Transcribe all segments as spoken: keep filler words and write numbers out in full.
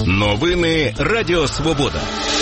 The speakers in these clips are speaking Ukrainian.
Новини Радіо Свобода.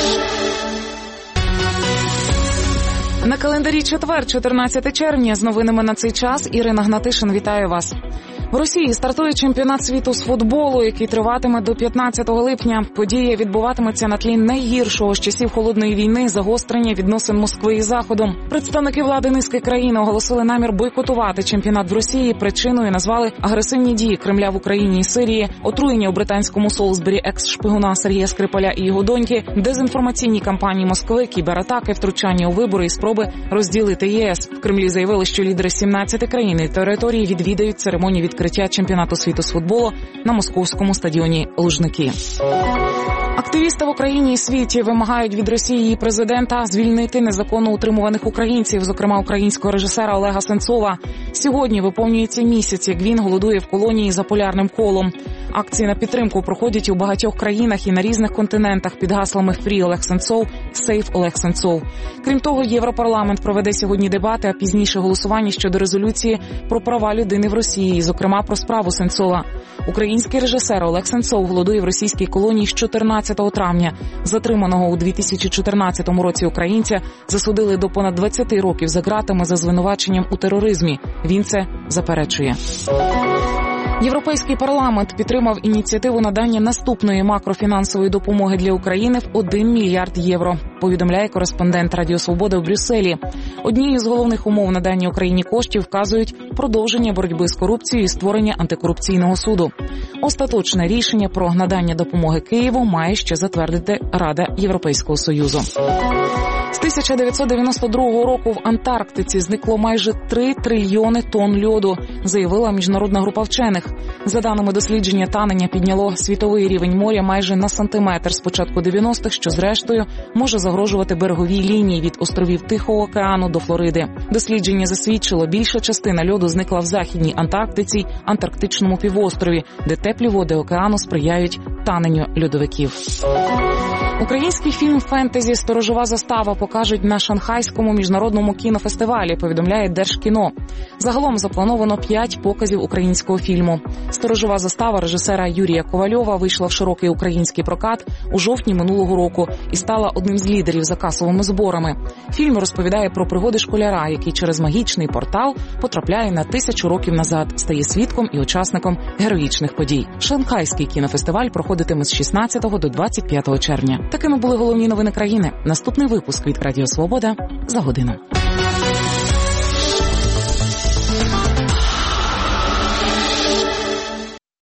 На календарі четвер, чотирнадцяте червня. З новинами на цей час Ірина Гнатишин вітаю вас. В Росії стартує чемпіонат світу з футболу, який триватиме до п'ятнадцятого липня. Подія відбуватиметься на тлі найгіршого з часів Холодної війни загострення відносин Москви і Заходу. Представники влади низки країн оголосили намір бойкотувати чемпіонат в Росії. Причиною назвали агресивні дії Кремля в Україні і Сирії, отруєння у британському Солсбері екс-шпигуна Сергія Скрипаля і його доньки, дезінформаційні кампанії Москви, кібератаки, втручання у вибори і спроби розділити ЄС. В Кремлі заявили, що лідери сімнадцяти країн і території відвідають церемонію відкриття чемпіонату світу з футболу на московському стадіоні Лужники. Активісти в Україні і світі вимагають від Росії і президента звільнити незаконно утримуваних українців, зокрема українського режисера Олега Сенцова. Сьогодні виповнюється місяць, як він голодує в колонії за полярним колом. Акції на підтримку проходять у багатьох країнах і на різних континентах під гаслами «Фрі Олег Сенцов», «Сейф Олег Сенцов». Крім того, Європарламент проведе сьогодні дебати, а пізніше голосування щодо резолюції про права людини в Росії, зокрема про справу Сенцова. Український режисер Олег Сенцов голодує в російській колонії з чотирнадцятого травня. Затриманого у дві тисячі чотирнадцятому році українця засудили до понад двадцяти років за ґратами за звинуваченням у тероризмі. Він це заперечує. Європейський парламент підтримав ініціативу надання наступної макрофінансової допомоги для України в один мільярд євро, повідомляє кореспондент Радіо Свобода в Брюсселі. Однією з головних умов надання Україні коштів вказують продовження боротьби з корупцією і створення антикорупційного суду. Остаточне рішення про надання допомоги Києву має ще затвердити Рада Європейського Союзу. З тисяча дев'ятсот дев'яносто другого року в Антарктиці зникло майже три трильйони тонн льоду, заявила міжнародна група вчених. За даними дослідження, танення підняло світовий рівень моря майже на сантиметр з початку дев'яностих, що зрештою може загрожувати береговій лінії від островів Тихого океану до Флориди. Дослідження засвідчило, більша частина льоду зникла в Західній Антарктиці, Антарктичному півострові, де теплі води океану сприяють таненню льодовиків. Український фільм «Фентезі. Сторожова застава» покажуть на Шанхайському міжнародному кінофестивалі, повідомляє Держкіно. Загалом заплановано п'ять показів українського фільму. «Сторожова застава» режисера Юрія Ковальова вийшла в широкий український прокат у жовтні минулого року і стала одним з лідерів за касовими зборами. Фільм розповідає про пригоди школяра, який через магічний портал потрапляє на тисячу років назад, стає свідком і учасником героїчних подій. Шанхайський кінофестиваль проходитиме з шістнадцятого до двадцять п'ятого червня. Такими були головні новини країни. Наступний випуск від Радіо Свобода за годину.